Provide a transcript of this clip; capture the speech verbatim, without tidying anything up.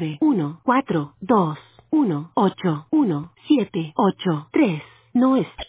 nueve uno cuatro dos uno ocho uno siete ocho tres no es